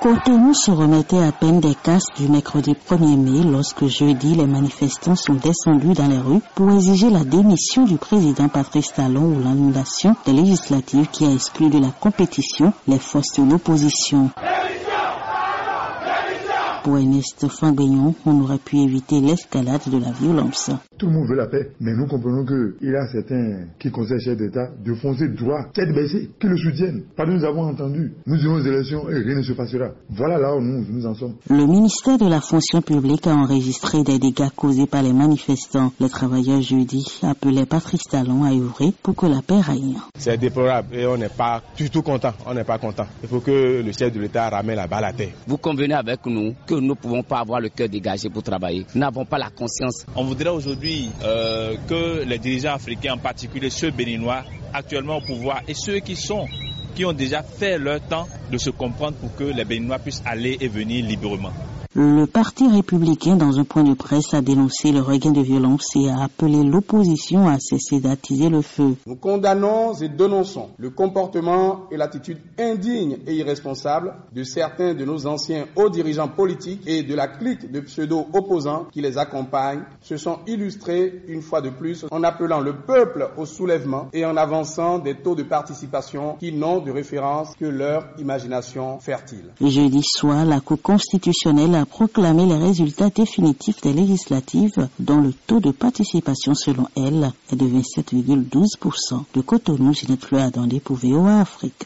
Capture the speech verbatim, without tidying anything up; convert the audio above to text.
Cotonou se remettait à peine des casses du mercredi premier mai lorsque jeudi les manifestants sont descendus dans les rues pour exiger la démission du président Patrice Talon ou l'annulation des législatives qui a exclu de la compétition les forces de l'opposition. Pour Ernest Fanguignon, on aurait pu éviter l'escalade de la violence. Tout le monde veut la paix, mais nous comprenons qu'il y a certains qui conseillent chef d'État de foncer droit, tête baissée, qui le soutiennent. Parce que nous avons entendu, nous irons aux élections et rien ne se passera. Voilà là où nous, nous en sommes. Le ministère de la fonction publique a enregistré des dégâts causés par les manifestants. Les travailleurs jeudi appelaient Patrice Talon à œuvrer pour que la paix règne. C'est déplorable et on n'est pas du tout content. On n'est pas content. Il faut que le chef de l'État ramène la balle à terre. Vous convenez avec nous que nous ne pouvons pas avoir le cœur dégagé pour travailler. Nous n'avons pas la conscience. On voudrait aujourd'hui euh, que les dirigeants africains, en particulier ceux béninois, actuellement au pouvoir, et ceux qui sont, qui ont déjà fait leur temps, de se comprendre pour que les Béninois puissent aller et venir librement. Le Parti républicain, dans un point de presse, a dénoncé le regain de violence et a appelé l'opposition à cesser d'attiser le feu. Nous condamnons et dénonçons le comportement et l'attitude indigne et irresponsable de certains de nos anciens hauts dirigeants politiques et de la clique de pseudo-opposants qui les accompagnent, se sont illustrés une fois de plus en appelant le peuple au soulèvement et en avançant des taux de participation qui n'ont de référence que leur imagination fertile. Jeudi soir, la Cour constitutionnelle a proclamé les résultats définitifs des législatives dont le taux de participation selon elle est de vingt-sept virgule douze pour cent. De Cotonou, Ginette Fleur Adandé pour V O A Afrique.